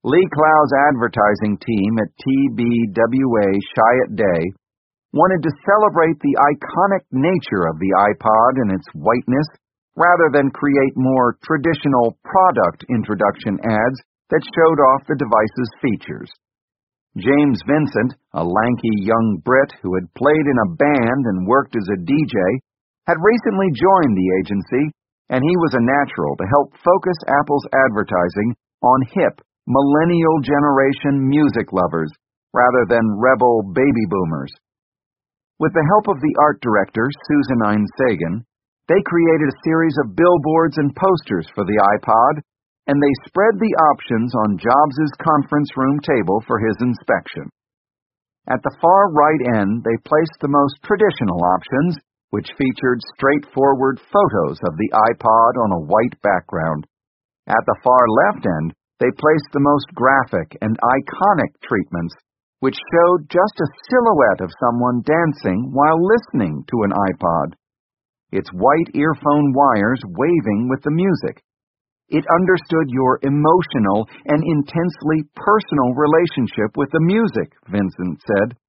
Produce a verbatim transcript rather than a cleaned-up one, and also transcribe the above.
Lee Clow's advertising team at T B W A Chiat Day wanted to celebrate the iconic nature of the iPod and its whiteness rather than create more traditional product introduction ads that showed off the device's features. James Vincent, a lanky young Brit who had played in a band and worked as a D J, had recently joined the agency, and he was a natural to help focus Apple's advertising on hip, millennial generation music lovers rather than rebel baby boomers. With the help of the art director, Susan Einsagen, they created a series of billboards and posters for the iPod, and they spread the options on Jobs' conference room table for his inspection. At the far right end, they placed the most traditional options, which featured straightforward photos of the iPod on a white background. At the far left end, they placed the most graphic and iconic treatments, which showed just a silhouette of someone dancing while listening to an iPod. Its white earphone wires waving with the music. It understood your emotional and intensely personal relationship with the music, Vincent said.